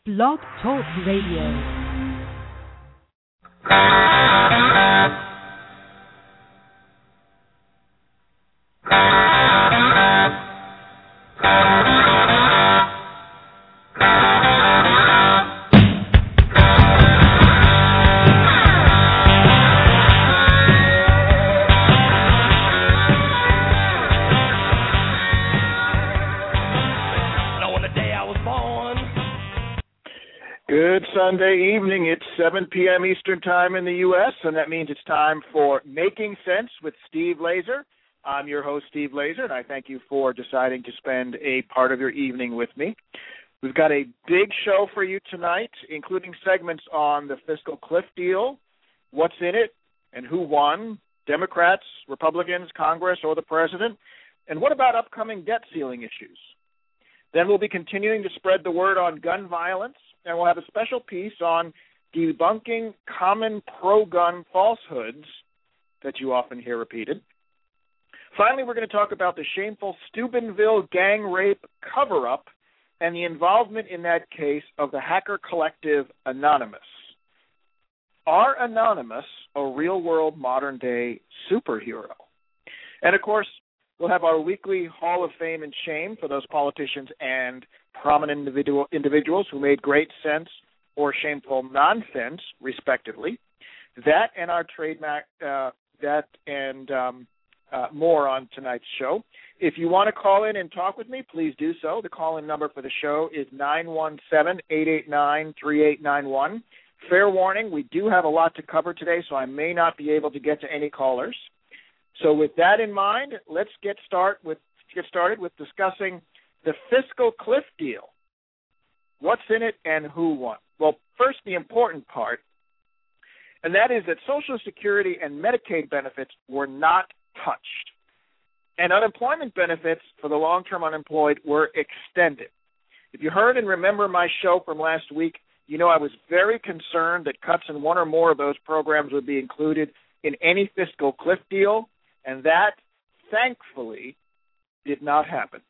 Blog Talk Radio. Sunday evening, it's 7 p.m. Eastern Time in the U.S., and that means it's time for Making Sense with Steve Laser. I'm your host, Steve Laser, and I thank you for deciding to spend a part of your evening with me. We've got a big show for you tonight, including segments on the fiscal cliff deal, what's in it, and who won, Democrats, Republicans, Congress, or the President, and what about upcoming debt ceiling issues? Then we'll be continuing to spread the word on gun violence, and we'll have a special piece on debunking common pro-gun falsehoods that you often hear repeated. Finally, we're going to talk about the shameful Steubenville gang rape cover-up and the involvement in that case of the hacker collective Anonymous. Are Anonymous a real-world modern-day superhero? And, of course, we'll have our weekly Hall of Fame and Shame for those politicians and prominent individuals who made great sense or shameful nonsense, respectively. That and our trademark, more on tonight's show. If you want to call in and talk with me, please do so. The call-in number for the show is 917-889-3891. Fair warning, we do have a lot to cover today, so I may not be able to get to any callers. So with that in mind, let's get started with discussing the fiscal cliff deal. What's in it and who won? Well, first, the important part, and that is that Social Security and Medicaid benefits were not touched, and unemployment benefits for the long-term unemployed were extended. If you heard and remember my show from last week, you know I was very concerned that cuts in one or more of those programs would be included in any fiscal cliff deal, and that, thankfully, did not happen.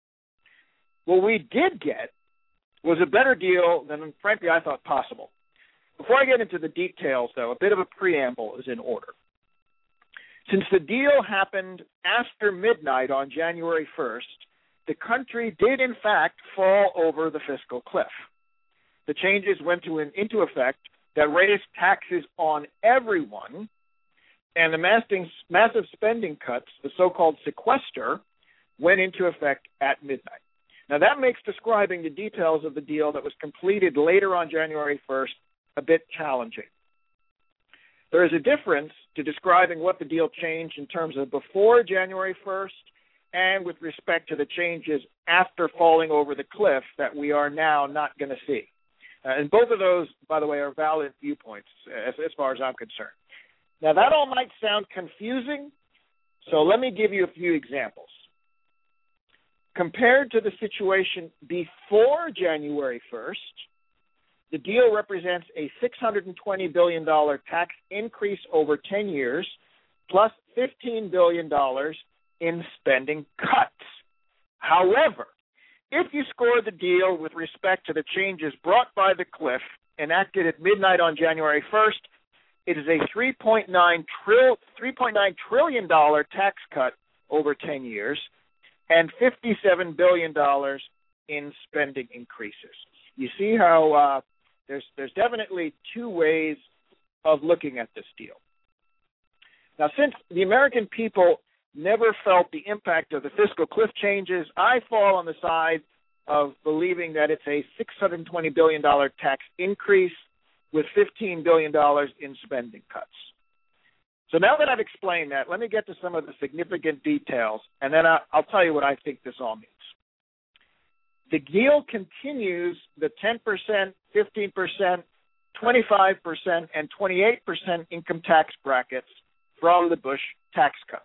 What we did get was a better deal than, frankly, I thought possible. Before I get into the details, though, a bit of a preamble is in order. Since the deal happened after midnight on January 1st, the country did, in fact, fall over the fiscal cliff. The changes went into effect that raised taxes on everyone, and the massive spending cuts, the so-called sequester, went into effect at midnight. Now, that makes describing the details of the deal that was completed later on January 1st a bit challenging. There is a difference to describing what the deal changed in terms of before January 1st and with respect to the changes after falling over the cliff that we are now not going to see. And both of those, by the way, are valid viewpoints as far as I'm concerned. Now, that all might sound confusing, so let me give you a few examples. Compared to the situation before January 1st, the deal represents a $620 billion tax increase over 10 years, plus $15 billion in spending cuts. However, if you score the deal with respect to the changes brought by the cliff enacted at midnight on January 1st, it is a $3.9 trillion tax cut over 10 years and $57 billion in spending increases. You see how there's definitely two ways of looking at this deal. Now, since the American people never felt the impact of the fiscal cliff changes, I fall on the side of believing that it's a $620 billion tax increase with $15 billion in spending cuts. So now that I've explained that, let me get to some of the significant details, and then I'll tell you what I think this all means. The deal continues the 10%, 15%, 25%, and 28% income tax brackets from the Bush tax cuts.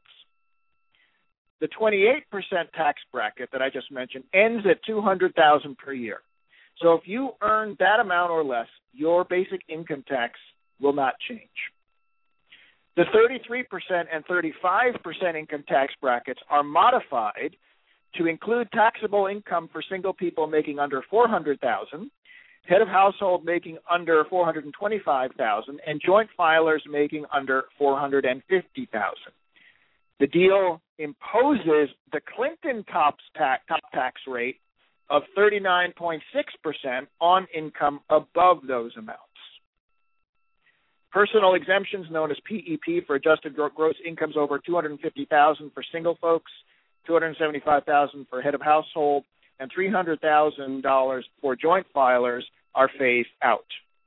The 28% tax bracket that I just mentioned ends at $200,000 per year. So if you earn that amount or less, your basic income tax will not change. The 33% and 35% income tax brackets are modified to include taxable income for single people making under $400,000 head of household making under $425,000, and joint filers making under $450,000. The deal imposes the Clinton top tax rate of 39.6% on income above those amounts. Personal exemptions, known as PEP, for adjusted gross incomes over $250,000 for single folks, $275,000 for head of household, and $300,000 for joint filers are phased out.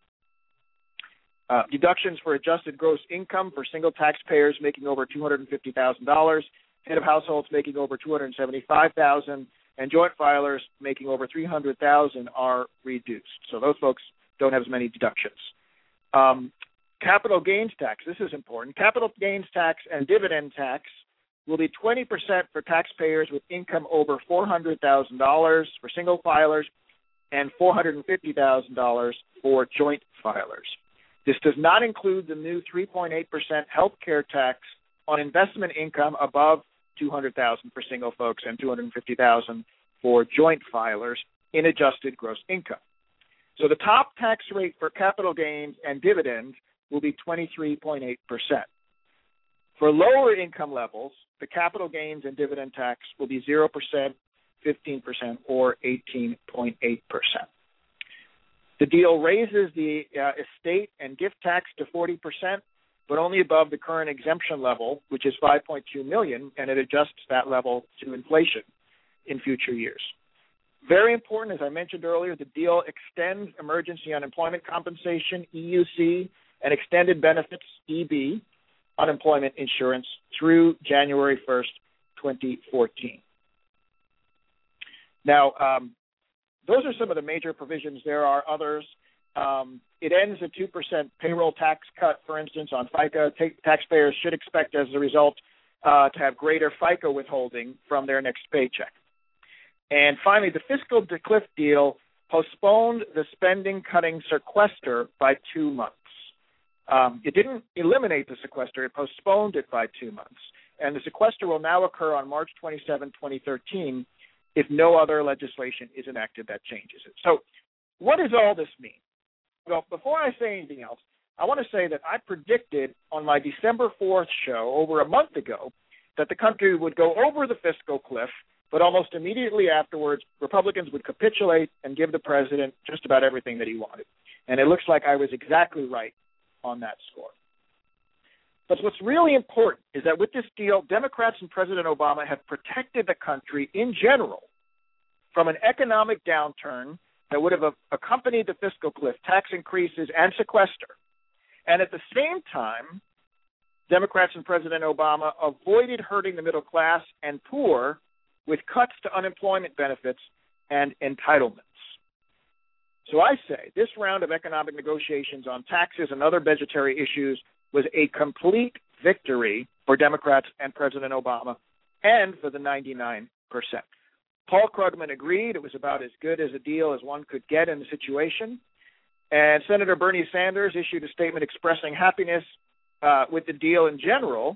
Deductions for adjusted gross income for single taxpayers making over $250,000, head of households making over $275,000, and joint filers making over $300,000 are reduced. So those folks don't have as many deductions. Capital gains tax, this is important. Capital gains tax and dividend tax will be 20% for taxpayers with income over $400,000 for single filers and $450,000 for joint filers. This does not include the new 3.8% health care tax on investment income above $200,000 for single folks and $250,000 for joint filers in adjusted gross income. So the top tax rate for capital gains and dividends will be 23.8%. For lower income levels, the capital gains and dividend tax will be 0%, 15%, or 18.8%. The deal raises the estate and gift tax to 40%, but only above the current exemption level, which is $5.2 million, and it adjusts that level to inflation in future years. Very important, as I mentioned earlier, the deal extends emergency unemployment compensation, EUC, and extended benefits, EB, unemployment insurance through January 1st, 2014. Now, those are some of the major provisions. There are others. It ends a 2% payroll tax cut, for instance, on FICA. Taxpayers should expect, as a result, to have greater FICA withholding from their next paycheck. And finally, the fiscal declift deal postponed the spending-cutting sequester by 2 months. It didn't eliminate the sequester. It postponed it by 2 months. And the sequester will now occur on March 27, 2013, if no other legislation is enacted that changes it. So what does all this mean? Well, before I say anything else, I want to say that I predicted on my December 4th show over a month ago that the country would go over the fiscal cliff, but almost immediately afterwards, Republicans would capitulate and give the president just about everything that he wanted. And it looks like I was exactly right on that score. But what's really important is that with this deal, Democrats and President Obama have protected the country in general from an economic downturn that would have accompanied the fiscal cliff, tax increases, and sequester. And at the same time, Democrats and President Obama avoided hurting the middle class and poor with cuts to unemployment benefits and entitlements. So I say this round of economic negotiations on taxes and other budgetary issues was a complete victory for Democrats and President Obama and for the 99%. Paul Krugman agreed it was about as good as a deal as one could get in the situation. And Senator Bernie Sanders issued a statement expressing happiness with the deal in general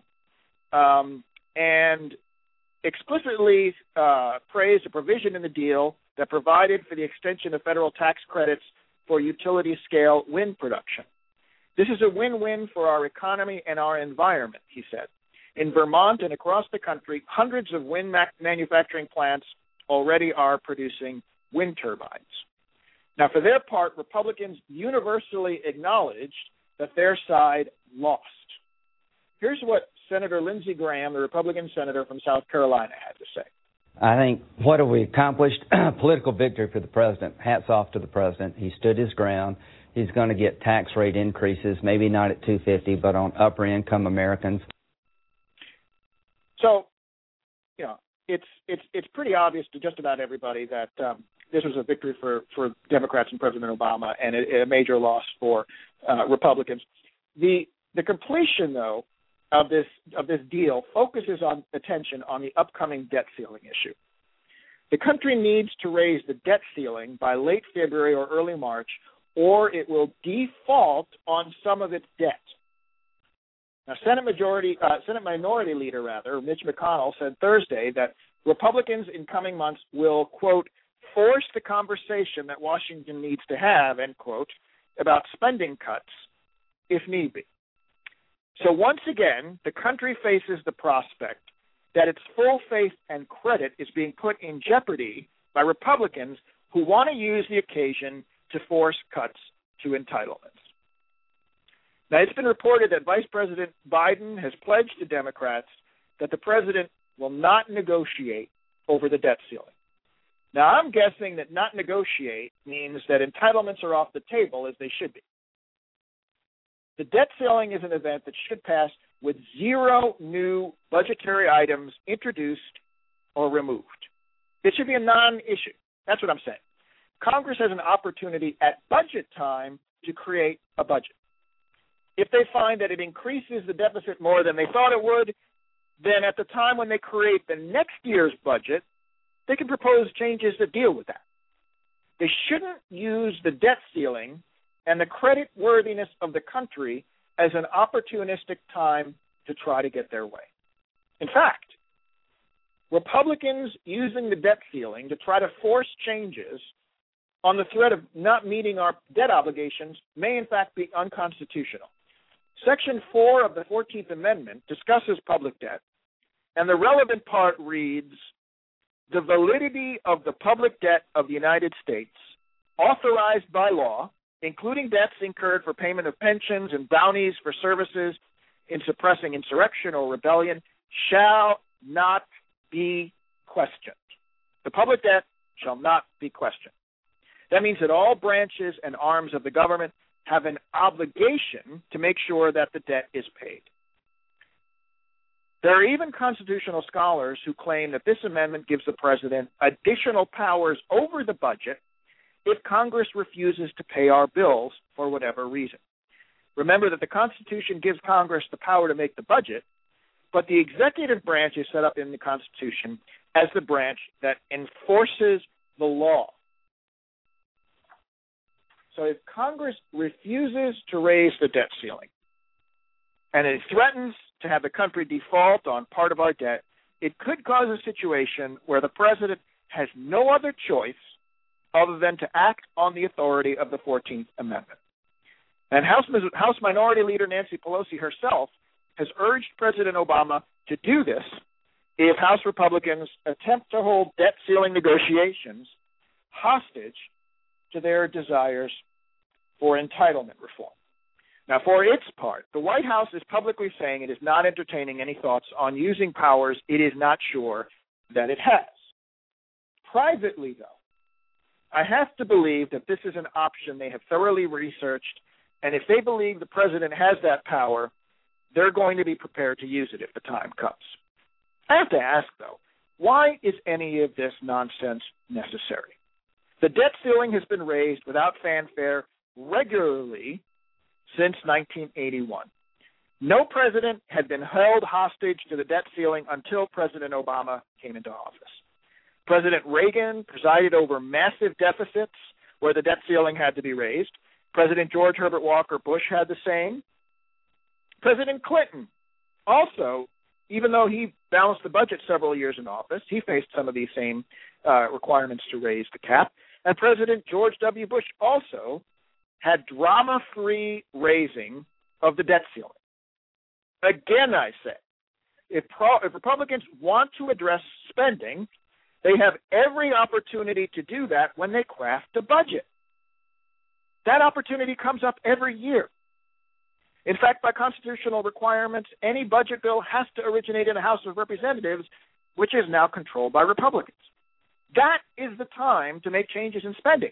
and explicitly praised a provision in the deal that provided for the extension of federal tax credits for utility-scale wind production. This is a win-win for our economy and our environment, he said. In Vermont and across the country, hundreds of wind manufacturing plants already are producing wind turbines. Now, for their part, Republicans universally acknowledged that their side lost. Here's what Senator Lindsey Graham, the Republican senator from South Carolina, had to say. I think what have we accomplished? Political victory for the president. Hats off to the president. He stood his ground. He's going to get tax rate increases, maybe not at $250, but on upper income Americans. So, you know, it's pretty obvious to just about everybody that this was a victory for Democrats and President Obama, and a major loss for Republicans. The completion, though, of this deal focuses on attention on the upcoming debt ceiling issue. The country needs to raise the debt ceiling by late February or early March, or it will default on some of its debt. Now, Senate Minority Leader, Mitch McConnell, said Thursday that Republicans in coming months will, quote, force the conversation that Washington needs to have, end quote, about spending cuts if need be. So once again, the country faces the prospect that its full faith and credit is being put in jeopardy by Republicans who want to use the occasion to force cuts to entitlements. Now, it's been reported that Vice President Biden has pledged to Democrats that the president will not negotiate over the debt ceiling. Now, I'm guessing that not negotiate means that entitlements are off the table, as they should be. The debt ceiling is an event that should pass with zero new budgetary items introduced or removed. It should be a non-issue. That's what I'm saying. Congress has an opportunity at budget time to create a budget. If they find that it increases the deficit more than they thought it would, then at the time when they create the next year's budget, they can propose changes that deal with that. They shouldn't use the debt ceiling and the credit worthiness of the country as an opportunistic time to try to get their way. In fact, Republicans using the debt ceiling to try to force changes on the threat of not meeting our debt obligations may in fact be unconstitutional. Section 4 of the 14th Amendment discusses public debt, and the relevant part reads, "The validity of the public debt of the United States, authorized by law, including debts incurred for payment of pensions and bounties for services in suppressing insurrection or rebellion, shall not be questioned." The public debt shall not be questioned. That means that all branches and arms of the government have an obligation to make sure that the debt is paid. There are even constitutional scholars who claim that this amendment gives the president additional powers over the budget if Congress refuses to pay our bills for whatever reason. Remember that the Constitution gives Congress the power to make the budget, but the executive branch is set up in the Constitution as the branch that enforces the law. So if Congress refuses to raise the debt ceiling and it threatens to have the country default on part of our debt, it could cause a situation where the president has no other choice other than to act on the authority of the 14th Amendment. And House Minority Leader Nancy Pelosi herself has urged President Obama to do this if House Republicans attempt to hold debt ceiling negotiations hostage to their desires for entitlement reform. Now, for its part, the White House is publicly saying it is not entertaining any thoughts on using powers it is not sure that it has. Privately, though, I have to believe that this is an option they have thoroughly researched, and if they believe the president has that power, they're going to be prepared to use it if the time comes. I have to ask, though, why is any of this nonsense necessary? The debt ceiling has been raised without fanfare regularly since 1981. No president had been held hostage to the debt ceiling until President Obama came into office. President Reagan presided over massive deficits where the debt ceiling had to be raised. President George Herbert Walker Bush had the same. President Clinton also, even though he balanced the budget several years in office, he faced some of these same requirements to raise the cap. And President George W. Bush also had drama-free raising of the debt ceiling. Again, I say, if Republicans want to address spending, they have every opportunity to do that when they craft a budget. That opportunity comes up every year. In fact, by constitutional requirements, any budget bill has to originate in the House of Representatives, which is now controlled by Republicans. That is the time to make changes in spending,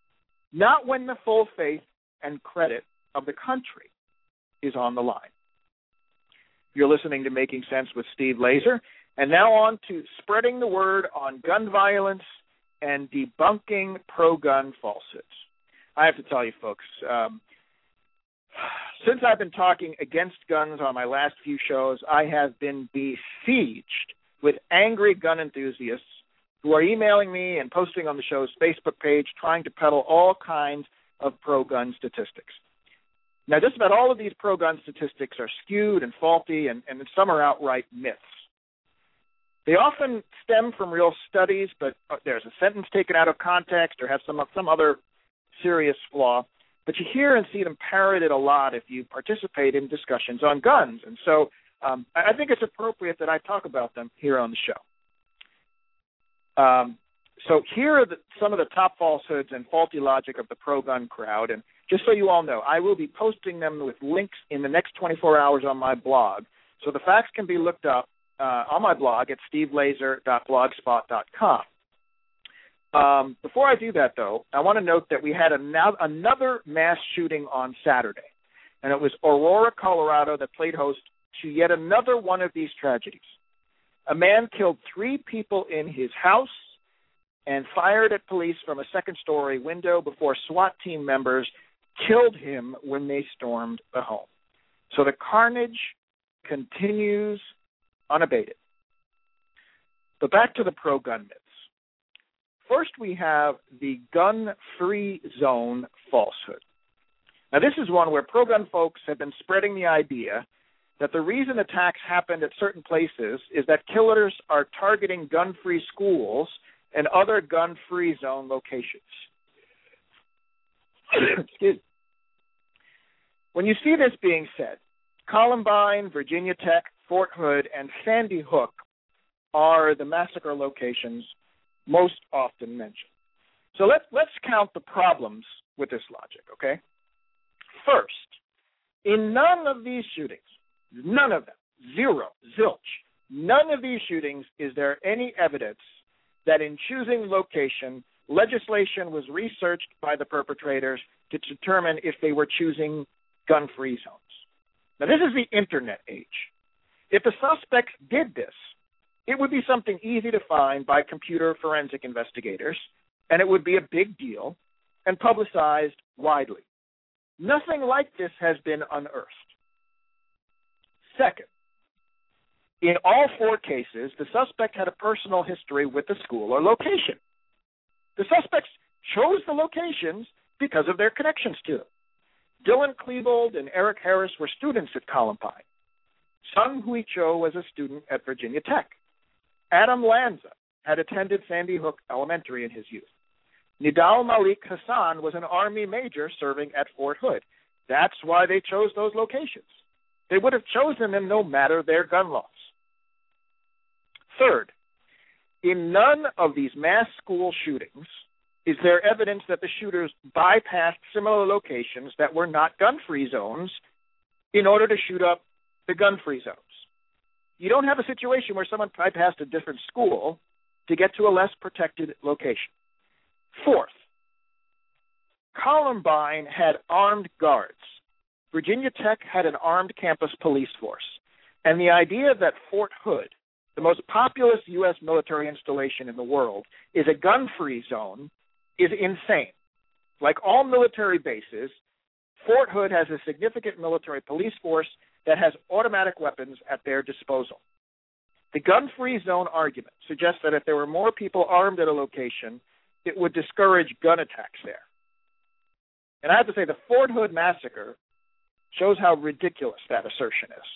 not when the full faith and credit of the country is on the line. You're listening to Making Sense with Steve Laser, and now on to spreading the word on gun violence and debunking pro-gun falsehoods. I have to tell you, folks, since I've been talking against guns on my last few shows, I have been besieged with angry gun enthusiasts who are emailing me and posting on the show's Facebook page trying to peddle all kinds of pro-gun statistics. Now, just about all of these pro-gun statistics are skewed and faulty, and some are outright myths. They often stem from real studies, but there's a sentence taken out of context or have some other serious flaw. But you hear and see them parroted a lot if you participate in discussions on guns. And so I think it's appropriate that I talk about them here on the show. So here are some of the top falsehoods and faulty logic of the pro-gun crowd. And just so you all know, I will be posting them with links in the next 24 hours on my blog. So the facts can be looked up on my blog at stevelaser.blogspot.com. Before I do that, though, I want to note that we had another mass shooting on Saturday. And it was Aurora, Colorado, that played host to yet another one of these tragedies. A man killed 3 people in his house and fired at police from a second-story window before SWAT team members killed him when they stormed the home. So the carnage continues unabated. But back to the pro-gun myths. First, we have the gun-free zone falsehood. Now, this is one where pro-gun folks have been spreading the idea that the reason attacks happened at certain places is that killers are targeting gun-free schools and other gun-free zone locations. Excuse me. When you see this being said, Columbine, Virginia Tech, Fort Hood, and Sandy Hook are the massacre locations most often mentioned. So let's count the problems with this logic, okay? First, in none of these shootings, none of them, zero, zilch, none of these shootings is there any evidence that in choosing location, legislation was researched by the perpetrators to determine if they were choosing gun-free zones. Now, this is the Internet age. If the suspects did this, it would be something easy to find by computer forensic investigators, and it would be a big deal and publicized widely. Nothing like this has been unearthed. Second, in all 4 cases, the suspect had a personal history with the school or location. The suspects chose the locations because of their connections to them. Dylan Klebold and Eric Harris were students at Columbine. Sung Hui Cho was a student at Virginia Tech. Adam Lanza had attended Sandy Hook Elementary in his youth. Nidal Malik Hassan was an Army major serving at Fort Hood. That's why they chose those locations. They would have chosen them no matter their gun laws. Third, in none of these mass school shootings is there evidence that the shooters bypassed similar locations that were not gun-free zones in order to shoot up the gun-free zones. You don't have a situation where someone bypassed a different school to get to a less protected location. Fourth, Columbine had armed guards. Virginia Tech had an armed campus police force. And the idea that Fort Hood, the most populous U.S. military installation in the world, is a gun-free zone is insane. Like all military bases, Fort Hood has a significant military police force that has automatic weapons at their disposal. The gun-free zone argument suggests that if there were more people armed at a location, it would discourage gun attacks there. And I have to say, the Fort Hood massacre shows how ridiculous that assertion is.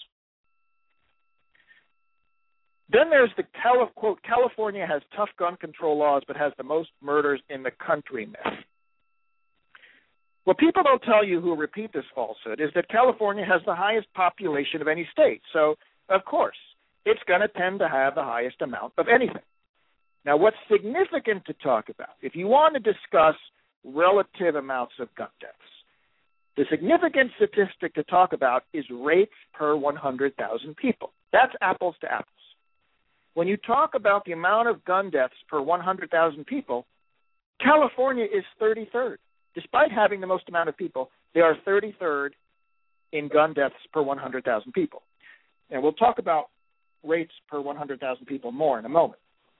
Then there's the, quote, California has tough gun control laws but has the most murders in the country myth. What people don't tell you who repeat this falsehood is that California has the highest population of any state. So, of course, it's going to tend to have the highest amount of anything. Now, what's significant to talk about, if you want to discuss relative amounts of gun deaths, the significant statistic to talk about is rates per 100,000 people. That's apples to apples. When you talk about the amount of gun deaths per 100,000 people, California is 33rd. Despite having the most amount of people, they are 33rd in gun deaths per 100,000 people. And we'll talk about rates per 100,000 people more in a moment.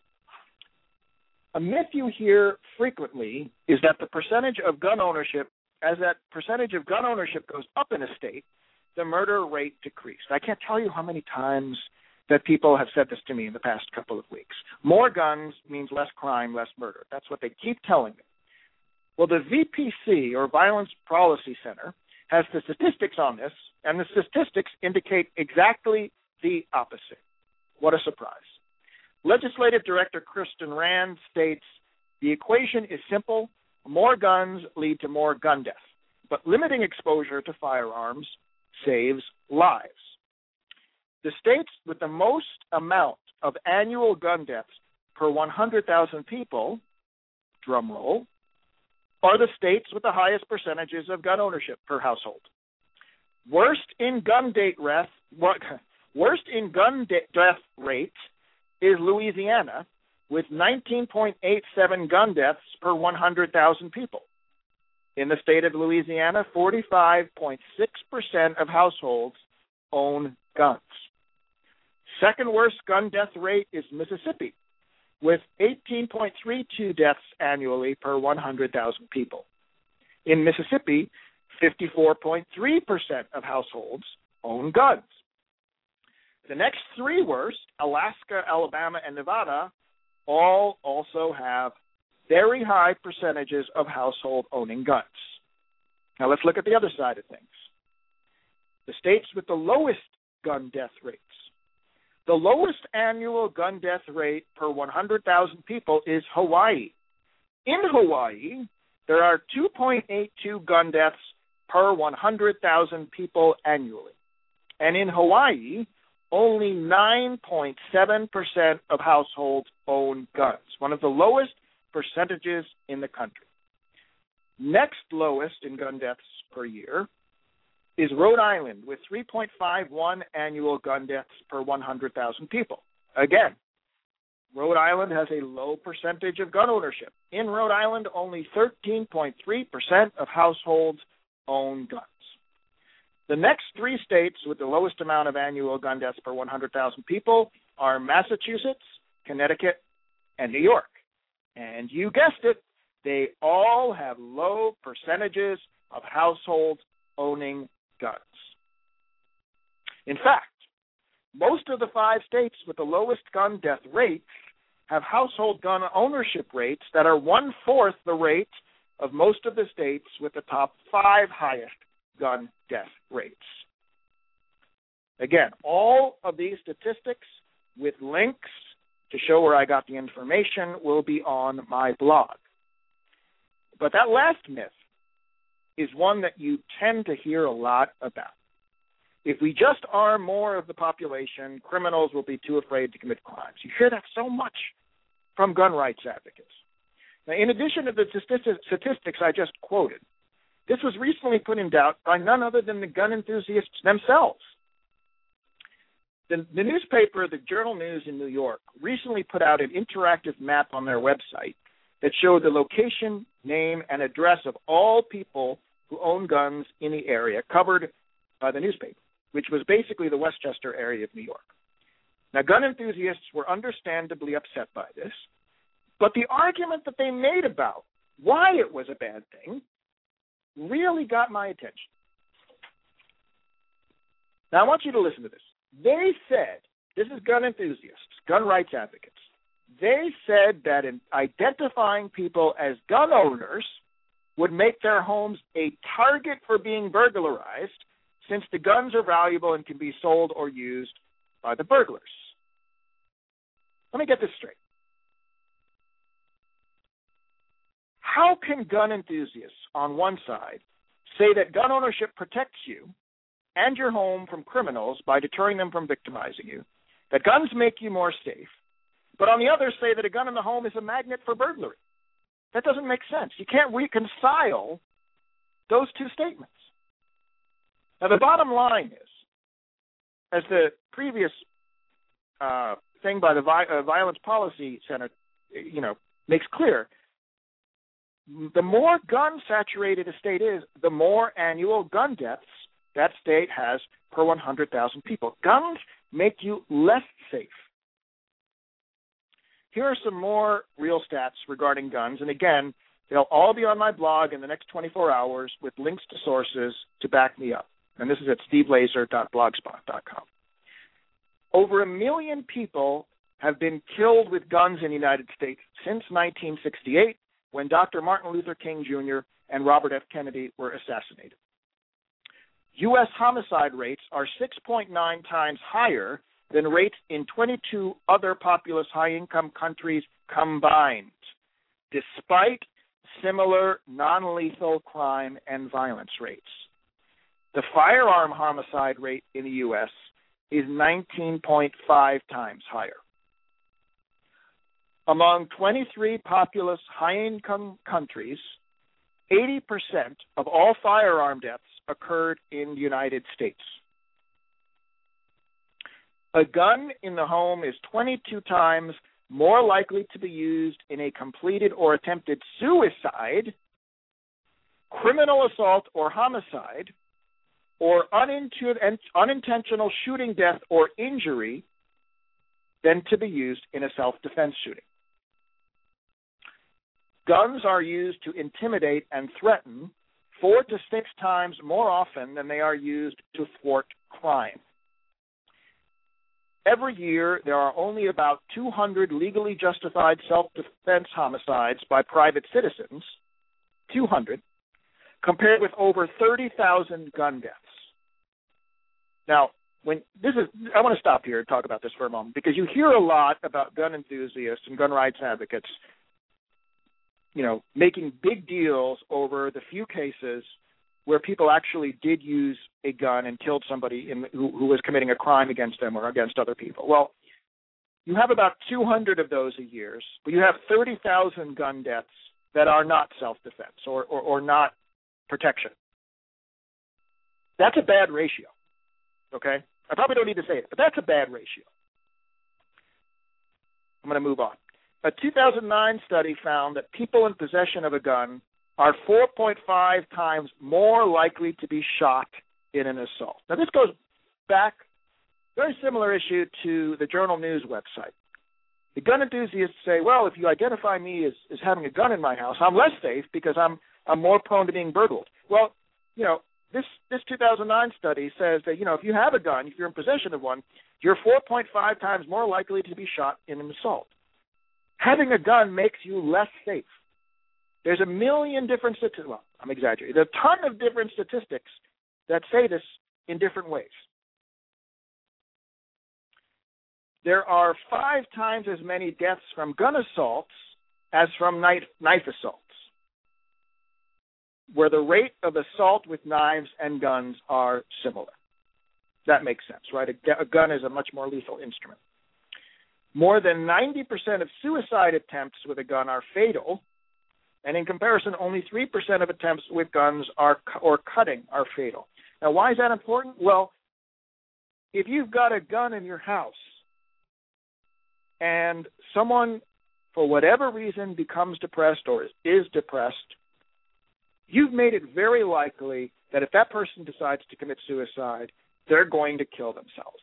A myth you hear frequently is that the percentage of gun ownership, as that percentage of gun ownership goes up in a state, the murder rate decreased. I can't tell you how many times that people have said this to me in the past couple of weeks. More guns means less crime, less murder. That's what they keep telling me. Well, the VPC, or Violence Policy Center, has the statistics on this, and the statistics indicate exactly the opposite. What a surprise. Legislative Director Kristen Rand states, the equation is simple. More guns lead to more gun death, but limiting exposure to firearms saves lives. The states with the most amount of annual gun deaths per 100,000 people, drum roll, are the states with the highest percentages of gun ownership per household. Worst in gun death rates is Louisiana, with 19.87 gun deaths per 100,000 people. In the state of Louisiana, 45.6% of households own guns. Second worst gun death rate is Mississippi, with 18.32 deaths annually per 100,000 people. In Mississippi, 54.3% of households own guns. The next three worst, Alaska, Alabama, and Nevada, all also have very high percentages of household owning guns. Now let's look at the other side of things. The states with the lowest gun death rates. The lowest annual gun death rate per 100,000 people is Hawaii. In Hawaii, there are 2.82 gun deaths per 100,000 people annually. And in Hawaii, only 9.7% of households own guns, one of the lowest percentages in the country. Next lowest in gun deaths per year is Rhode Island, with 3.51 annual gun deaths per 100,000 people. Again, Rhode Island has a low percentage of gun ownership. In Rhode Island, only 13.3% of households own guns. The next three states with the lowest amount of annual gun deaths per 100,000 people are Massachusetts, Connecticut, and New York. And you guessed it, they all have low percentages of households owning guns. In fact, most of the 5 states with the lowest gun death rates have household gun ownership rates that are 1/4 the rate of most of the states with the top 5 highest gun death rates. Again, all of these statistics with links to show where I got the information will be on my blog. But that last myth is one that you tend to hear a lot about. If we just arm more of the population, criminals will be too afraid to commit crimes. You hear that so much from gun rights advocates. Now, in addition to the statistics I just quoted, this was recently put in doubt by none other than the gun enthusiasts themselves. The newspaper, the Journal News in New York, recently put out an interactive map on their website that showed the location, name, and address of all people who own guns in the area covered by the newspaper, which was basically the Westchester area of New York. Now, gun enthusiasts were understandably upset by this, but the argument that they made about why it was a bad thing really got my attention. Now, I want you to listen to this. They said, this is gun enthusiasts, gun rights advocates, they said that in identifying people as gun owners would make their homes a target for being burglarized, since the guns are valuable and can be sold or used by the burglars. Let me get this straight. How can gun enthusiasts on one side say that gun ownership protects you and your home from criminals by deterring them from victimizing you, that guns make you more safe, but on the other say that a gun in the home is a magnet for burglary? That doesn't make sense. You can't reconcile those two statements. Now, the bottom line is, as the previous thing by the Violence Policy Center, makes clear, the more gun-saturated a state is, the more annual gun deaths that state has per 100,000 people. Guns make you less safe. Here are some more real stats regarding guns, and again, they'll all be on my blog in the next 24 hours with links to sources to back me up. And this is at stevelaser.blogspot.com. Over 1 million people have been killed with guns in the United States since 1968, when Dr. Martin Luther King Jr. and Robert F. Kennedy were assassinated. U.S. homicide rates are 6.9 times higher than rates in 22 other populous high-income countries combined, despite similar non-lethal crime and violence rates. The firearm homicide rate in the U.S. is 19.5 times higher. Among 23 populous high-income countries, 80% of all firearm deaths occurred in the United States. A gun in the home is 22 times more likely to be used in a completed or attempted suicide, criminal assault or homicide, or unintentional shooting, death, or injury than to be used in a self-defense shooting. Guns are used to intimidate and threaten 4 to 6 times more often than they are used to thwart crime. Every year, there are only about 200 legally justified self-defense homicides by private citizens, 200, compared with over 30,000 gun deaths. Now, I want to stop here and talk about this for a moment, because you hear a lot about gun enthusiasts and gun rights advocates, making big deals over the few cases where people actually did use a gun and killed somebody who was committing a crime against them or against other people. Well, you have about 200 of those a year, but you have 30,000 gun deaths that are not self-defense or not protection. That's a bad ratio, okay? I probably don't need to say it, but that's a bad ratio. I'm going to move on. A 2009 study found that people in possession of a gun are 4.5 times more likely to be shot in an assault. Now, this goes back, very similar issue to the Journal News website. The gun enthusiasts say, well, if you identify me as having a gun in my house, I'm less safe because I'm more prone to being burgled. Well, this 2009 study says that, if you have a gun, if you're in possession of one, you're 4.5 times more likely to be shot in an assault. Having a gun makes you less safe. There's a million different statistics. Well, I'm exaggerating. There's a ton of different statistics that say this in different ways. There are 5 times as many deaths from gun assaults as from knife assaults, where the rate of assault with knives and guns are similar. That makes sense, right? A gun is a much more lethal instrument. More than 90% of suicide attempts with a gun are fatal, and in comparison, only 3% of attempts with guns or cutting are fatal. Now, why is that important? Well, if you've got a gun in your house and someone, for whatever reason, becomes depressed or is depressed, you've made it very likely that if that person decides to commit suicide, they're going to kill themselves.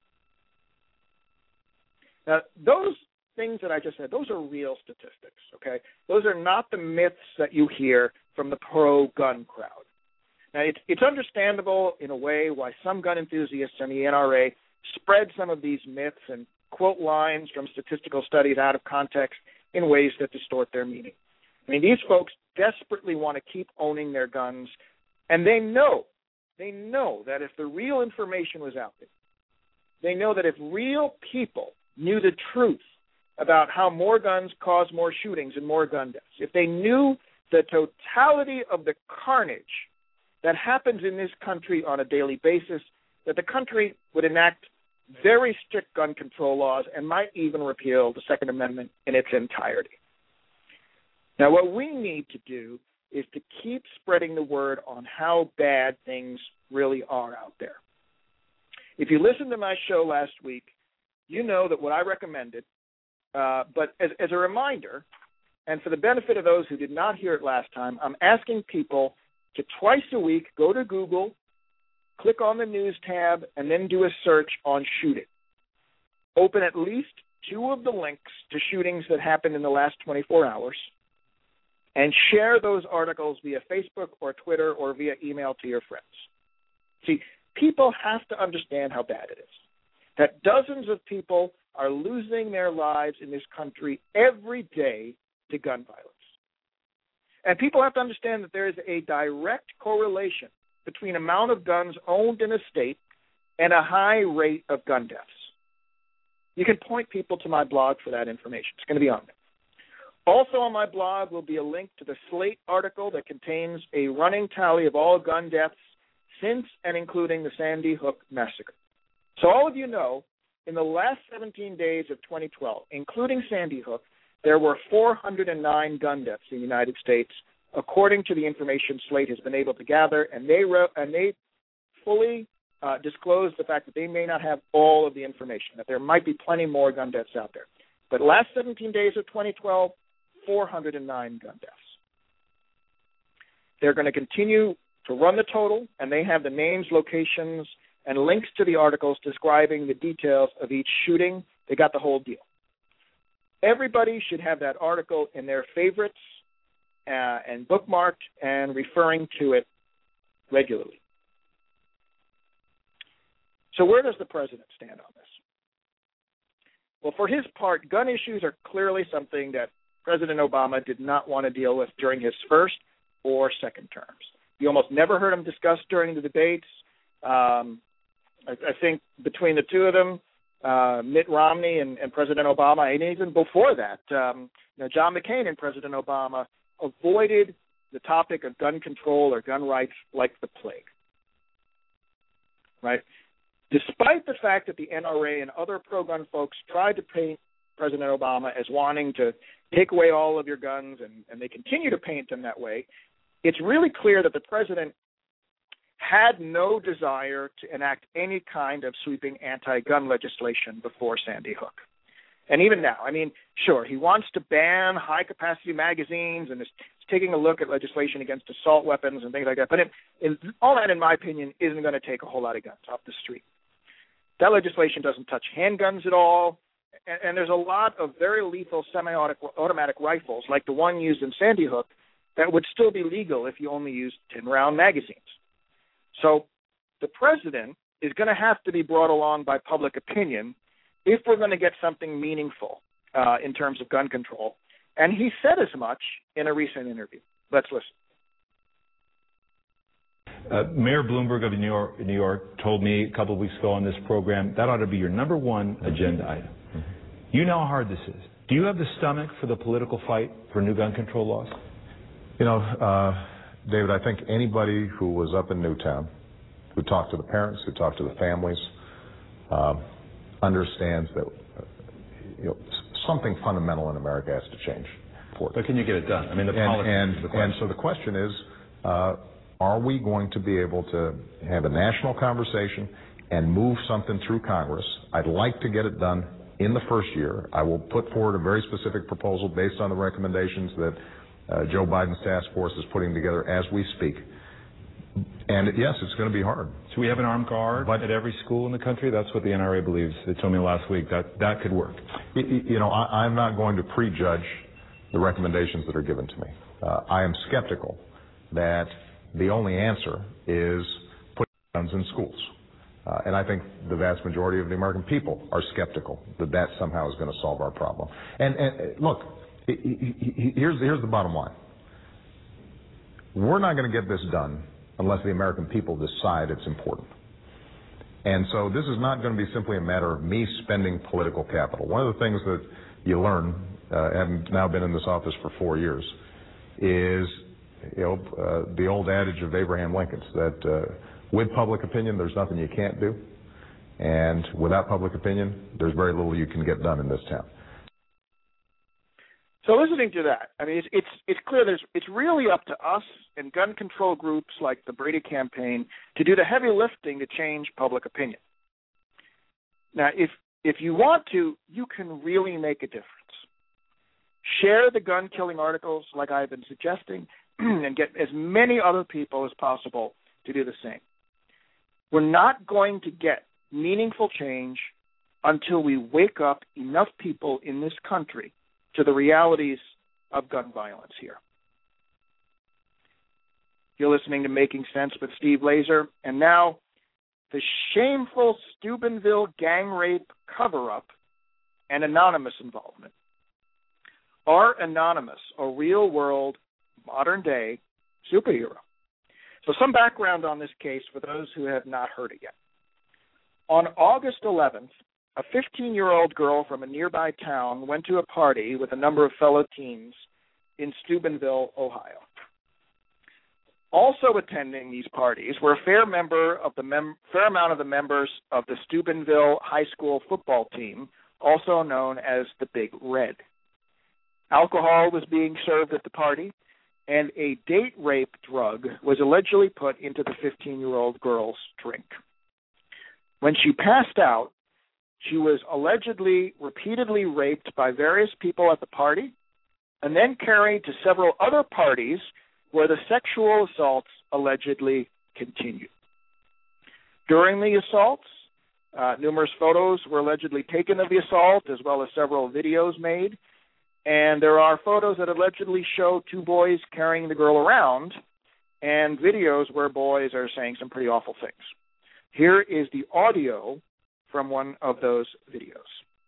Now, those things that I just said, those are real statistics, okay? Those are not the myths that you hear from the pro-gun crowd. Now, it's understandable in a way why some gun enthusiasts and the NRA spread some of these myths and quote lines from statistical studies out of context in ways that distort their meaning. I mean, these folks desperately want to keep owning their guns, and they know that if the real information was out there, they know that if real people knew the truth about how more guns cause more shootings and more gun deaths, if they knew the totality of the carnage that happens in this country on a daily basis, that the country would enact very strict gun control laws and might even repeal the Second Amendment in its entirety. Now, what we need to do is to keep spreading the word on how bad things really are out there. If you listened to my show last week, you know that what I recommended, but as a reminder, and for the benefit of those who did not hear it last time, I'm asking people to twice a week go to Google, click on the news tab, and then do a search on shooting. Open at least 2 of the links to shootings that happened in the last 24 hours, and share those articles via Facebook or Twitter or via email to your friends. See, people have to understand how bad it is, that dozens of people are losing their lives in this country every day to gun violence. And people have to understand that there is a direct correlation between amount of guns owned in a state and a high rate of gun deaths. You can point people to my blog for that information. It's going to be on there. Also on my blog will be a link to the Slate article that contains a running tally of all gun deaths since and including the Sandy Hook massacre. So all of you know, in the last 17 days of 2012, including Sandy Hook, there were 409 gun deaths in the United States, according to the information Slate has been able to gather, and they fully disclosed the fact that they may not have all of the information, that there might be plenty more gun deaths out there. But last 17 days of 2012, 409 gun deaths. They're going to continue to run the total, and they have the names, locations, and links to the articles describing the details of each shooting. They got the whole deal. Everybody should have that article in their favorites and bookmarked and referring to it regularly. So where does the president stand on this? Well, for his part, gun issues are clearly something that President Obama did not want to deal with during his first or second terms. You almost never heard him discuss during the debates. I think between the two of them, Mitt Romney and President Obama, and even before that, John McCain and President Obama avoided the topic of gun control or gun rights like the plague. Right? Despite the fact that the NRA and other pro-gun folks tried to paint President Obama as wanting to take away all of your guns, and they continue to paint him that way, it's really clear that the president had no desire to enact any kind of sweeping anti-gun legislation before Sandy Hook. And even now, I mean, sure, he wants to ban high-capacity magazines and is taking a look at legislation against assault weapons and things like that, but all that, in my opinion, isn't going to take a whole lot of guns off the street. That legislation doesn't touch handguns at all, and there's a lot of very lethal semi-automatic rifles, like the one used in Sandy Hook, that would still be legal if you only used 10-round magazines. So the president is going to have to be brought along by public opinion if we're going to get something meaningful in terms of gun control. And he said as much in a recent interview. Let's listen. Mayor Bloomberg of New York told me a couple of weeks ago on this program that ought to be your number one agenda item. You know how hard this is. Do you have the stomach for the political fight for new gun control laws? You know, David, I think anybody who was up in Newtown, who talked to the parents, who talked to the families, understands that something fundamental in America has to change. But can you get it done? I mean, the policy is the question. And so the question is, are we going to be able to have a national conversation and move something through Congress? I'd like to get it done in the first year. I will put forward a very specific proposal based on the recommendations that Joe Biden's task force is putting together as we speak. And yes, it's going to be hard. So we have an armed guard at every school in the country? That's what the NRA believes. They told me last week that could work. I'm not going to prejudge the recommendations that are given to me. I am skeptical that the only answer is putting guns in schools. And I think the vast majority of the American people are skeptical that somehow is going to solve our problem. And look, here's the bottom line. We're not going to get this done unless the American people decide it's important. And so this is not going to be simply a matter of me spending political capital. One of the things that you learn, having now been in this office for 4 years, is the old adage of Abraham Lincoln's that with public opinion, there's nothing you can't do, and without public opinion, there's very little you can get done in this town. So listening to that, I mean, it's clear it's really up to us and gun control groups like the Brady Campaign to do the heavy lifting to change public opinion. Now, if you want to, you can really make a difference. Share the gun-killing articles like I've been suggesting and get as many other people as possible to do the same. We're not going to get meaningful change until we wake up enough people in this country to the realities of gun violence here. You're listening to Making Sense with Steve Laser, and now the shameful Steubenville gang rape cover-up and Anonymous involvement. Are Anonymous a real-world, modern-day superhero? So some background on this case for those who have not heard it yet. On August 11th, a 15-year-old girl from a nearby town went to a party with a number of fellow teens in Steubenville, Ohio. Also attending these parties were a fair amount of the members of the Steubenville High School football team, also known as the Big Red. Alcohol was being served at the party, and a date rape drug was allegedly put into the 15-year-old girl's drink. When she passed out, she was allegedly repeatedly raped by various people at the party and then carried to several other parties where the sexual assaults allegedly continued. During the assaults, numerous photos were allegedly taken of the assault, as well as several videos made. And there are photos that allegedly show two boys carrying the girl around and videos where boys are saying some pretty awful things. Here is the audio from one of those videos.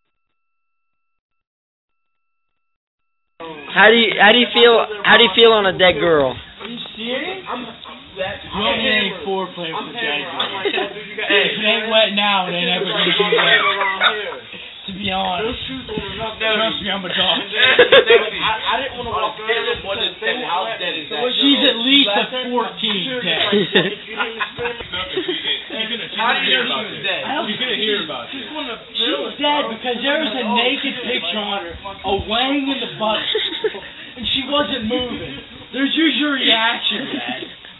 How do you feel on a dead girl? Are you serious? You only ain't foreplay for dead girl. If it ain't wet now, it ain't ever gonna be wet. To be honest, trust me, I'm a dog. I didn't want to walk in with more than 7. How dead is that? She's at least a 14 dead. How do you know she was dead? You're going to hear about it. She's dead because there was a naked picture on her, a wang in the butt, and she wasn't moving. There's usually a reaction to that.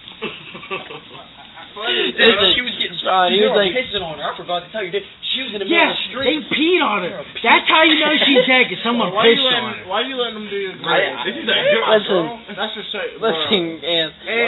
She was getting he was like pissing on her. I forgot to tell you. She was in the middle of the street. They peed on her. That's how you know she's dead, because someone pissed on her. Why are you letting them do this? This is That's just listen, and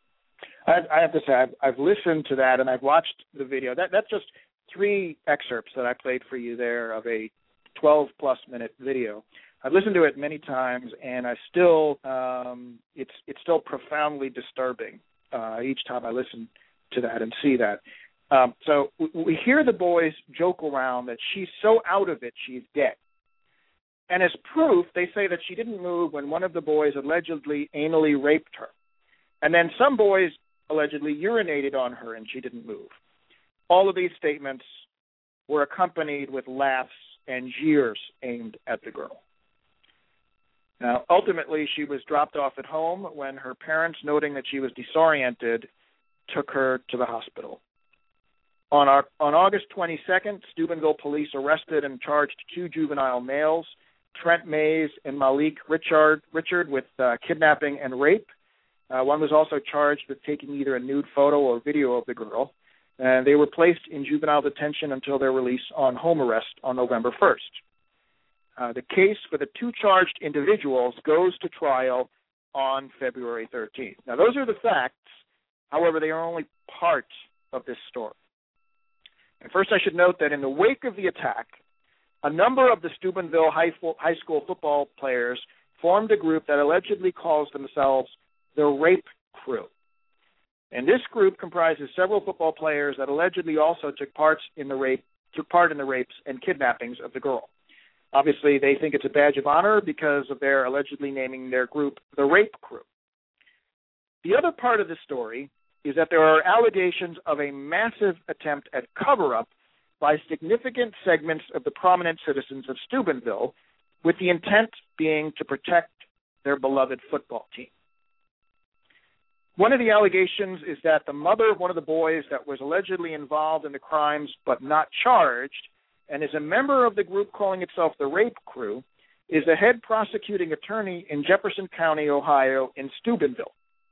I have to say, I've listened to that and I've watched the video. That's just 3 excerpts that I played for you there of a 12-plus minute video. I've listened to it many times, and I still it's still profoundly disturbing each time I listen to that and see that. So we hear the boys joke around that she's so out of it she's dead. And as proof, they say that she didn't move when one of the boys allegedly anally raped her. And then some boys allegedly urinated on her and she didn't move. All of these statements were accompanied with laughs and jeers aimed at the girl. Now, ultimately, she was dropped off at home when her parents, noting that she was disoriented, took her to the hospital. On August 22nd, Steubenville police arrested and charged 2 juvenile males, Trent Mays and Malik Richard with kidnapping and rape. One was also charged with taking either a nude photo or video of the girl. And they were placed in juvenile detention until their release on home arrest on November 1st. The case for the 2 charged individuals goes to trial on February 13th. Now, those are the facts. However, they are only part of this story. And first, I should note that in the wake of the attack, a number of the Steubenville high school football players formed a group that allegedly calls themselves the Rape Crew. And this group comprises several football players that allegedly also took part in the rapes and kidnappings of the girl. Obviously, they think it's a badge of honor because of their allegedly naming their group the Rape Crew. The other part of the story is that there are allegations of a massive attempt at cover-up by significant segments of the prominent citizens of Steubenville, with the intent being to protect their beloved football team. One of the allegations is that the mother of one of the boys that was allegedly involved in the crimes but not charged, and is a member of the group calling itself the Rape Crew, is the head prosecuting attorney in Jefferson County, Ohio, in Steubenville.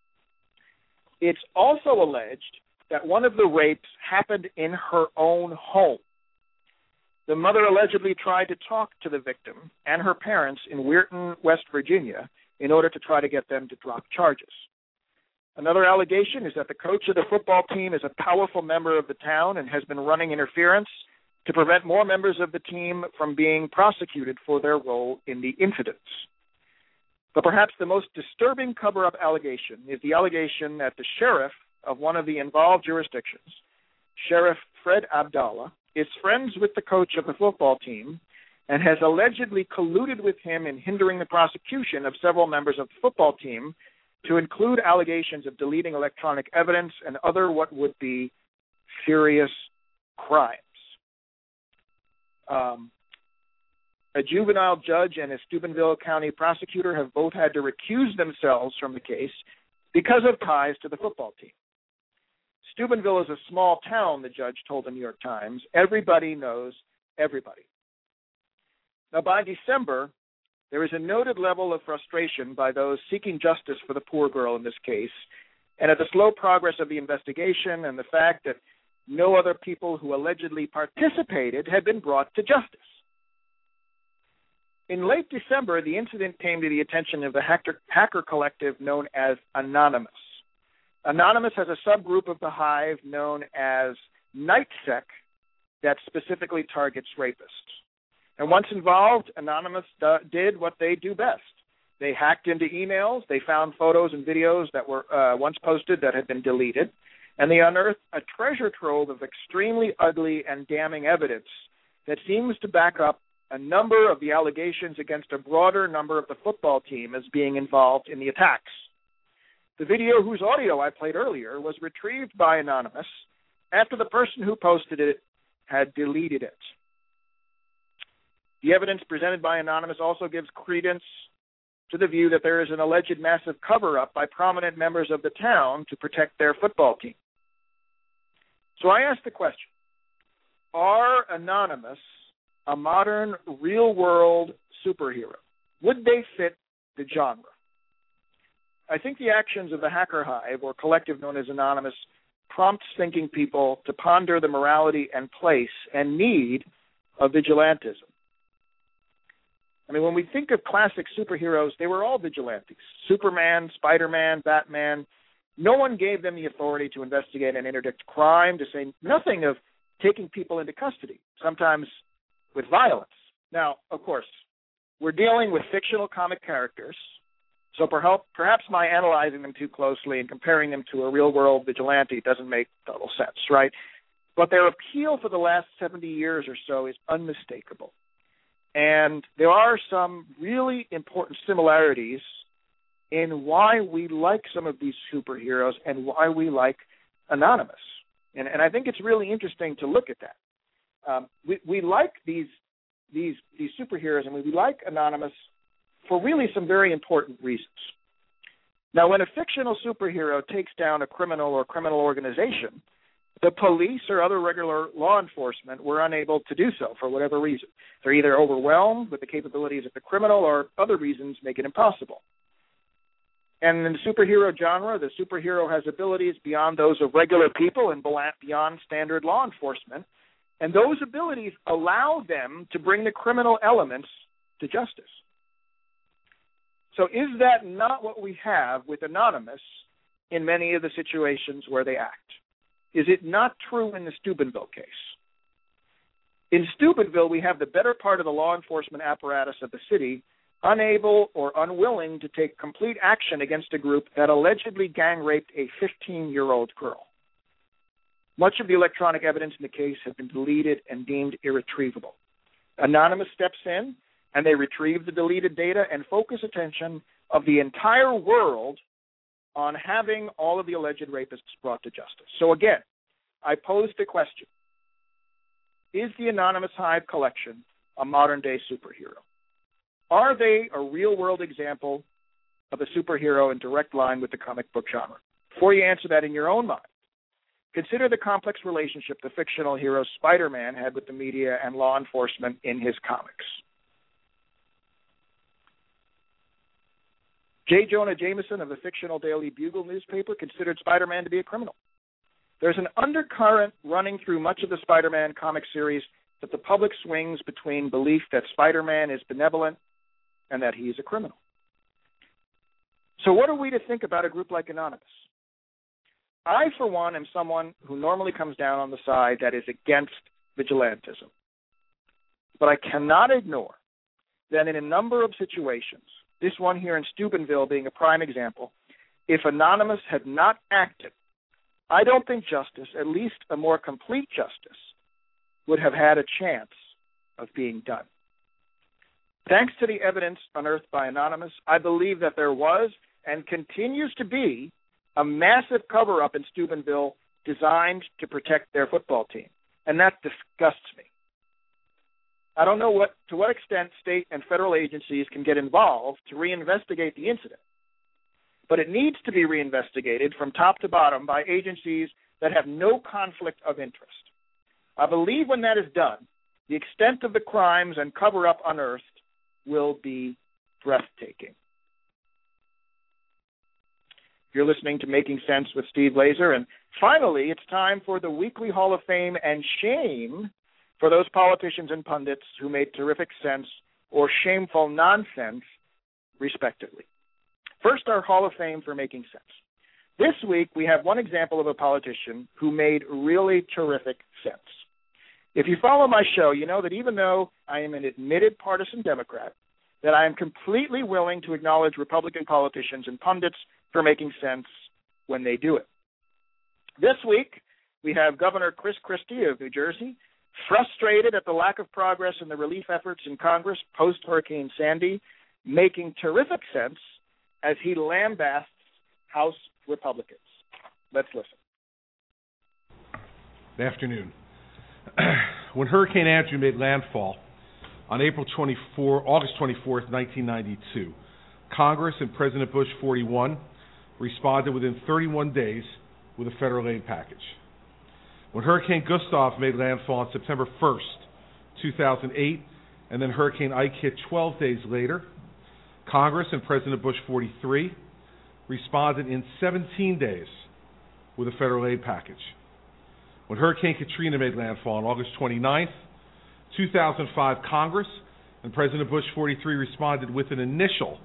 It's also alleged that one of the rapes happened in her own home. The mother allegedly tried to talk to the victim and her parents in Weirton, West Virginia, in order to try to get them to drop charges. Another allegation is that the coach of the football team is a powerful member of the town and has been running interference to prevent more members of the team from being prosecuted for their role in the incidents. But perhaps the most disturbing cover-up allegation is the allegation that the sheriff of one of the involved jurisdictions, Sheriff Fred Abdallah, is friends with the coach of the football team and has allegedly colluded with him in hindering the prosecution of several members of the football team, to include allegations of deleting electronic evidence and other what would be serious crimes. A juvenile judge and a Steubenville County prosecutor have both had to recuse themselves from the case because of ties to the football team. Steubenville is a small town, the judge told the New York Times. Everybody knows everybody. Now, by December, there is a noted level of frustration by those seeking justice for the poor girl in this case, and at the slow progress of the investigation and the fact that no other people who allegedly participated had been brought to justice. In late December, the incident came to the attention of the hacker collective known as Anonymous. Anonymous has a subgroup of the Hive known as NightSec that specifically targets rapists. And once involved, Anonymous did what they do best. They hacked into emails, they found photos and videos that were once posted that had been deleted, and they unearthed a treasure trove of extremely ugly and damning evidence that seems to back up a number of the allegations against a broader number of the football team as being involved in the attacks. The video whose audio I played earlier was retrieved by Anonymous after the person who posted it had deleted it. The evidence presented by Anonymous also gives credence to the view that there is an alleged massive cover-up by prominent members of the town to protect their football team. So I asked the question, are Anonymous a modern, real-world superhero? Would they fit the genre? I think the actions of the Hacker Hive, or collective known as Anonymous, prompts thinking people to ponder the morality and place and need of vigilantism. I mean, when we think of classic superheroes, they were all vigilantes. Superman, Spider-Man, Batman. No one gave them the authority to investigate and interdict crime, to say nothing of taking people into custody, sometimes with violence. Now, of course, we're dealing with fictional comic characters, so perhaps my analyzing them too closely and comparing them to a real-world vigilante doesn't make total sense, right? But their appeal for the last 70 years or so is unmistakable. And there are some really important similarities in why we like some of these superheroes and why we like Anonymous. And I think it's really interesting to look at that. We like these superheroes, and we like Anonymous for really some very important reasons. Now, when a fictional superhero takes down a criminal or criminal organization, the police or other regular law enforcement were unable to do so for whatever reason. They're either overwhelmed with the capabilities of the criminal or other reasons make it impossible. And in the superhero genre, the superhero has abilities beyond those of regular people and beyond standard law enforcement. And those abilities allow them to bring the criminal elements to justice. So is that not what we have with Anonymous in many of the situations where they act? Is it not true in the Steubenville case? In Steubenville, we have the better part of the law enforcement apparatus of the city unable or unwilling to take complete action against a group that allegedly gang-raped a 15-year-old girl. Much of the electronic evidence in the case has been deleted and deemed irretrievable. Anonymous steps in, and they retrieve the deleted data and focus attention of the entire world on having all of the alleged rapists brought to justice. So again, I posed a question. Is the Anonymous Hive collection a modern-day superhero? Are they a real-world example of a superhero in direct line with the comic book genre? Before you answer that in your own mind, consider the complex relationship the fictional hero Spider-Man had with the media and law enforcement in his comics. J. Jonah Jameson of the fictional Daily Bugle newspaper considered Spider-Man to be a criminal. There's an undercurrent running through much of the Spider-Man comic series that the public swings between belief that Spider-Man is benevolent and that he is a criminal. So what are we to think about a group like Anonymous? I, for one, am someone who normally comes down on the side that is against vigilantism. But I cannot ignore that in a number of situations, this one here in Steubenville being a prime example, if Anonymous had not acted, I don't think justice, at least a more complete justice, would have had a chance of being done. Thanks to the evidence unearthed by Anonymous, I believe that there was and continues to be a massive cover-up in Steubenville designed to protect their football team. And that disgusts me. I don't know to what extent state and federal agencies can get involved to reinvestigate the incident, but it needs to be reinvestigated from top to bottom by agencies that have no conflict of interest. I believe when that is done, the extent of the crimes and cover-up unearthed will be breathtaking. You're listening to Making Sense with Steve Laser, and finally, it's time for the weekly Hall of Fame and shame for those politicians and pundits who made terrific sense or shameful nonsense, respectively. First, our Hall of Fame for making sense. This week, we have one example of a politician who made really terrific sense. If you follow my show, you know that even though I am an admitted partisan Democrat, that I am completely willing to acknowledge Republican politicians and pundits for making sense when they do it. This week, we have Governor Chris Christie of New Jersey, frustrated at the lack of progress in the relief efforts in Congress post-Hurricane Sandy, making terrific sense as he lambasts House Republicans. Let's listen. Good afternoon. When Hurricane Andrew made landfall on August 24th, 1992, Congress and President Bush 41 responded within 31 days with a federal aid package. When Hurricane Gustav made landfall on September 1st, 2008, and then Hurricane Ike hit 12 days later, Congress and President Bush 43 responded in 17 days with a federal aid package. When Hurricane Katrina made landfall on August 29th, 2005, Congress and President Bush 43 responded with an initial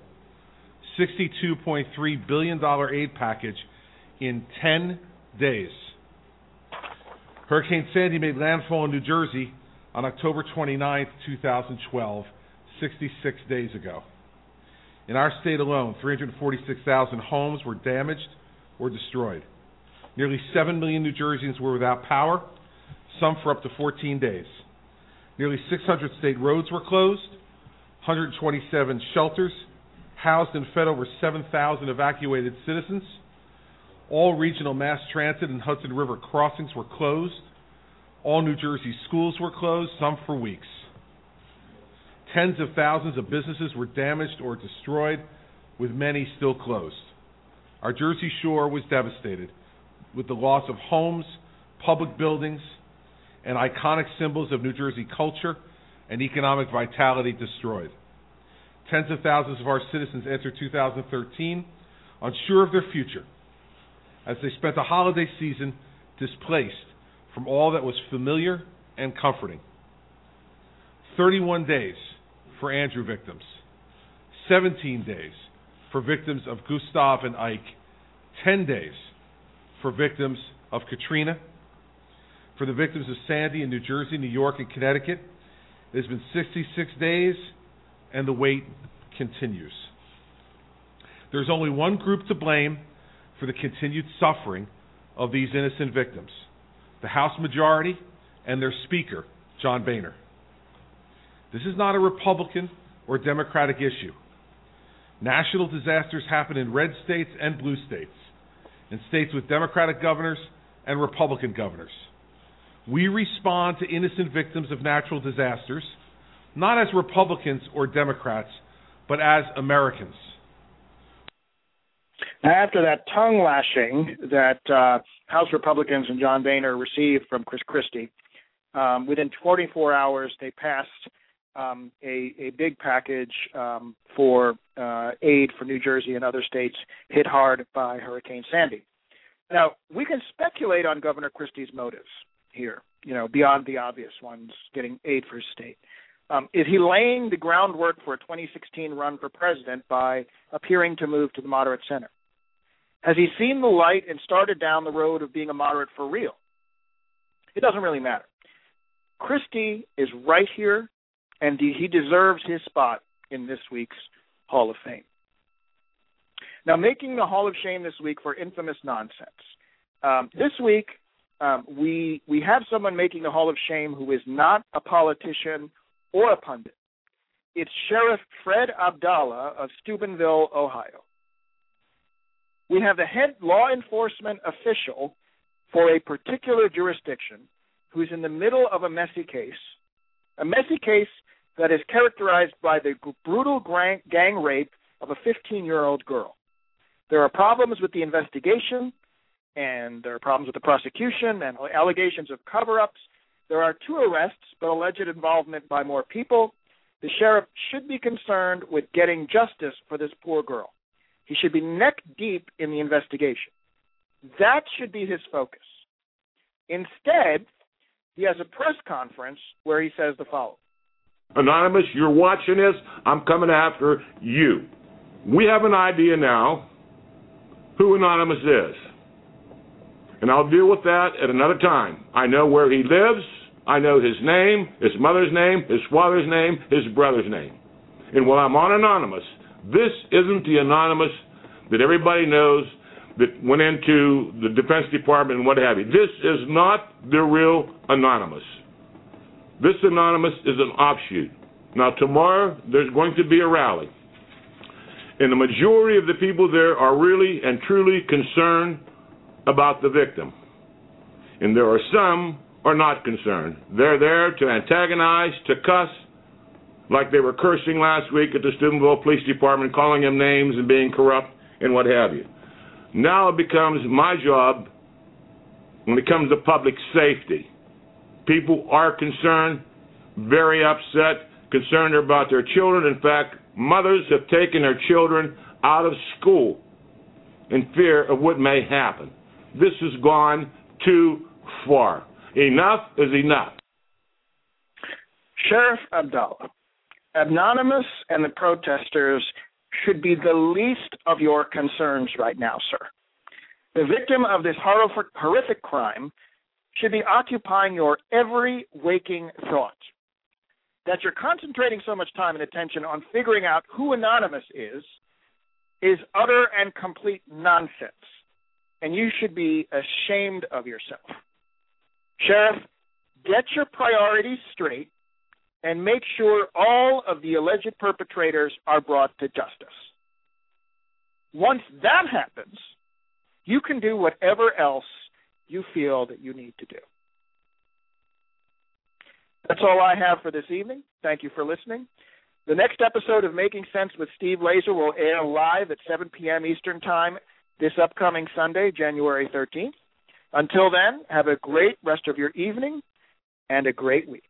$62.3 billion aid package in 10 days. Hurricane Sandy made landfall in New Jersey on October 29th, 2012, 66 days ago. In our state alone, 346,000 homes were damaged or destroyed. Nearly 7 million New Jerseyans were without power, some for up to 14 days. Nearly 600 state roads were closed. 127 shelters housed and fed over 7,000 evacuated citizens. All regional mass transit and Hudson River crossings were closed. All New Jersey schools were closed, some for weeks. Tens of thousands of businesses were damaged or destroyed, with many still closed. Our Jersey Shore was devastated, with the loss of homes, public buildings, and iconic symbols of New Jersey culture and economic vitality destroyed. Tens of thousands of our citizens entered 2013 unsure of their future, as they spent a holiday season displaced from all that was familiar and comforting. 31 days for Andrew victims, 17 days for victims of Gustav and Ike, 10 days for victims of Katrina. For the victims of Sandy in New Jersey, New York, and Connecticut, it has been 66 days, and the wait continues. There's only one group to blame for the continued suffering of these innocent victims: the House majority and their Speaker, John Boehner. This is not a Republican or Democratic issue. National disasters happen in red states and blue states, in states with Democratic governors and Republican governors. We respond to innocent victims of natural disasters, not as Republicans or Democrats, but as Americans. After that tongue lashing that House Republicans and John Boehner received from Chris Christie, within 24 hours they passed a big package for aid for New Jersey and other states hit hard by Hurricane Sandy. Now, we can speculate on Governor Christie's motives here, beyond the obvious ones, getting aid for his state. Is he laying the groundwork for a 2016 run for president by appearing to move to the moderate center? Has he seen the light and started down the road of being a moderate for real? It doesn't really matter. Christie is right here, and he deserves his spot in this week's Hall of Fame. Now, making the Hall of Shame this week for infamous nonsense. This week, we have someone making the Hall of Shame who is not a politician or a pundit. It's Sheriff Fred Abdallah of Steubenville, Ohio. We have the head law enforcement official for a particular jurisdiction who's in the middle of a messy case A messy case that is characterized by the brutal gang rape of a 15-year-old girl. There are problems with the investigation, and there are problems with the prosecution, and allegations of cover-ups. There are 2 arrests, but alleged involvement by more people. The sheriff should be concerned with getting justice for this poor girl. He should be neck deep in the investigation. That should be his focus. Instead, he has a press conference where he says the following. Anonymous, you're watching this. I'm coming after you. We have an idea now who Anonymous is. And I'll deal with that at another time. I know where he lives. I know his name, his mother's name, his father's name, his brother's name. And while I'm on Anonymous, this isn't the Anonymous that everybody knows that went into the Defense Department and what have you. This is not the real Anonymous. This Anonymous is an offshoot. Now, tomorrow, there's going to be a rally. And the majority of the people there are really and truly concerned about the victim. And there are some are not concerned. They're there to antagonize, to cuss, like they were cursing last week at the Steubenville Police Department, calling them names and being corrupt and what have you. Now it becomes my job when it comes to public safety. People are concerned, very upset, concerned about their children. In fact, mothers have taken their children out of school in fear of what may happen. This has gone too far. Enough is enough. Sheriff Abdallah, Anonymous and the protesters should be the least of your concerns right now, sir. The victim of this horrific crime should be occupying your every waking thought. That you're concentrating so much time and attention on figuring out who Anonymous is utter and complete nonsense, and you should be ashamed of yourself. Sheriff, get your priorities straight and make sure all of the alleged perpetrators are brought to justice. Once that happens, you can do whatever else you feel that you need to do. That's all I have for this evening. Thank you for listening. The next episode of Making Sense with Steve Laser will air live at 7 p.m. Eastern Time this upcoming Sunday, January 13th. Until then, have a great rest of your evening and a great week.